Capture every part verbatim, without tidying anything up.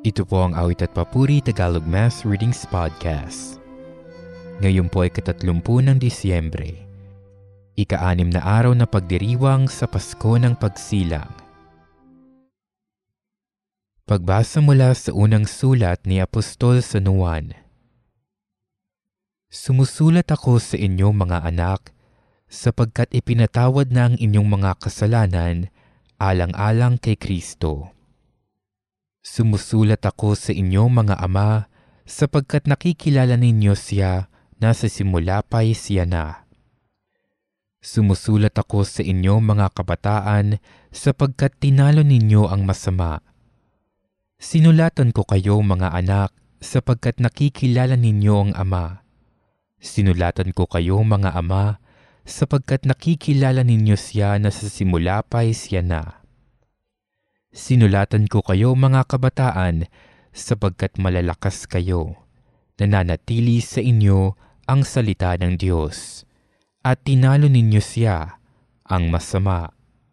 Ito po ang Awit at Papuri Tagalog Mass Readings Podcast. Ngayon po ay katatlumpu ng Disyembre, ika-anim na araw na pagdiriwang sa Pasko ng Pagsilang. Pagbasa mula sa unang sulat ni Apostol San Juan. Sumusulat ako sa inyo mga anak, sapagkat ipinatawad na ang inyong mga kasalanan alang-alang kay Kristo. Sumusulat ako sa inyo mga ama, sapagkat nakikilala ninyo siya na sa simula pa'y siya na. Sumusulat ako sa inyo mga kabataan, sapagkat tinalo ninyo ang masama. Sinulatan ko kayo mga anak, sapagkat nakikilala ninyo ang Ama. Sinulatan ko kayo mga ama, sapagkat nakikilala ninyo siya na sa simula pa'y siya na. Sinulatan ko kayo mga kabataan, sapagkat malalakas kayo, nananatili sa inyo ang salita ng Diyos, at tinalo ninyo siya, ang masama.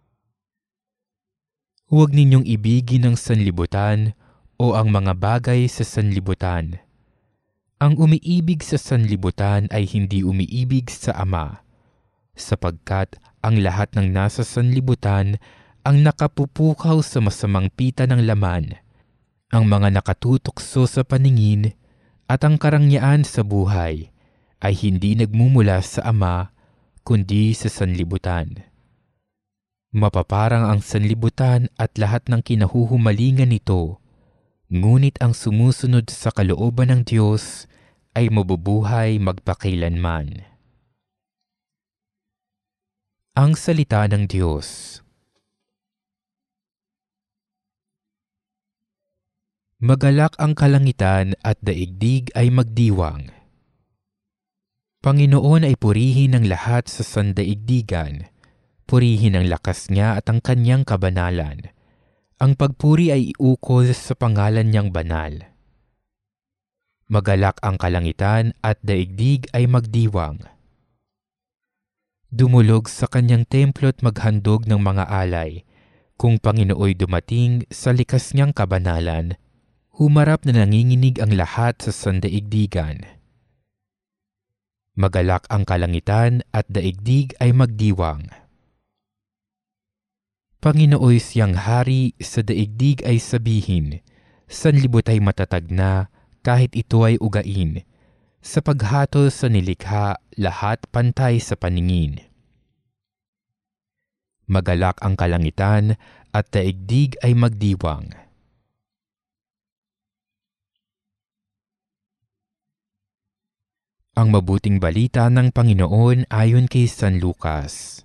Huwag ninyong ibigin ang sanlibutan o ang mga bagay sa sanlibutan. Ang umiibig sa sanlibutan ay hindi umiibig sa Ama, sapagkat ang lahat ng nasa sanlibutan ang nakapupukaw sa masamang pita ng laman, ang mga nakatutokso sa paningin at ang karangyaan sa buhay ay hindi nagmumula sa Ama kundi sa sanlibutan. Mapaparang ang sanlibutan at lahat ng kinahuhumalingan nito, ngunit ang sumusunod sa kalooban ng Diyos ay mabubuhay magpakailanman. Ang salita ng Diyos. Magalak ang kalangitan at daigdig ay magdiwang. Panginoon ay purihin ng lahat sa sandaigdigan, purihin ang lakas niya at ang kanyang kabanalan. Ang pagpuri ay iukol sa pangalan niyang banal. Magalak ang kalangitan at daigdig ay magdiwang. Dumulog sa kanyang templo at maghandog ng mga alay, kung Panginooy dumating sa likas niyang kabanalan. Humarap na nanginginig ang lahat sa sandaigdigan. Magalak ang kalangitan at daigdig ay magdiwang. Panginooy siyang hari, sa daigdig ay sabihin, sanlibot ay matatag na kahit ito ay ugain. Sa paghatol sa nilikha, lahat pantay sa paningin. Magalak ang kalangitan at daigdig ay magdiwang. Ang mabuting balita ng Panginoon ayon kay San Lucas.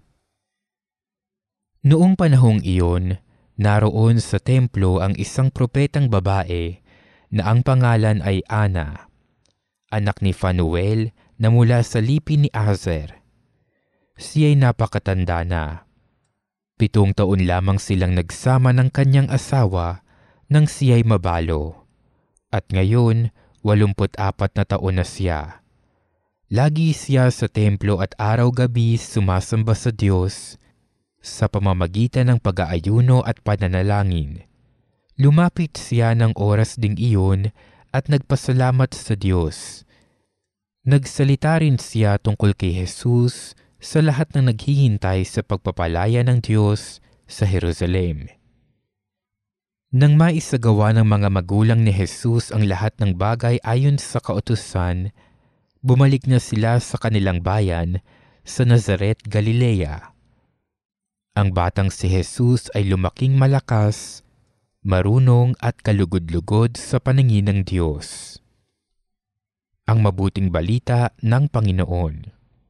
Noong panahong iyon, naroon sa templo ang isang propetang babae na ang pangalan ay Ana, anak ni Phanuel na mula sa lipin ni Aser. Siya'y napakatanda na. Pitong taon lamang silang nagsama ng kanyang asawa nang siya'y mabalo. At ngayon, walumput apat na taon na siya. Lagi siya sa templo at araw-gabi sumasamba sa Diyos sa pamamagitan ng pag-aayuno at pananalangin. Lumapit siya ng oras ding iyon at nagpasalamat sa Diyos. Nagsalita rin siya tungkol kay Jesus sa lahat ng naghihintay sa pagpapalaya ng Diyos sa Jerusalem. Nang maisagawa ng mga magulang ni Jesus ang lahat ng bagay ayon sa kautusan, bumalik na sila sa kanilang bayan sa Nazaret, Galilea. Ang batang si Jesus ay lumaking malakas, marunong at kalugod-lugod sa paningin ng Diyos. Ang mabuting balita ng Panginoon.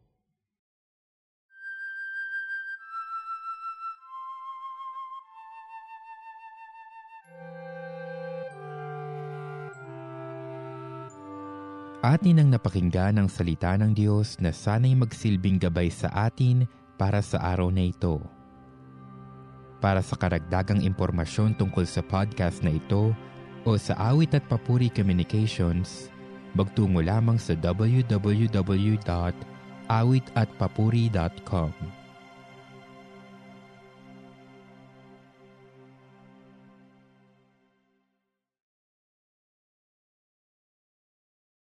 Atin ang napakinggan ang salita ng Diyos na sana'y magsilbing gabay sa atin para sa araw na ito. Para sa karagdagang impormasyon tungkol sa podcast na ito o sa Awit at Papuri Communications, magtungo lamang sa w w w dot awit at papuri dot com.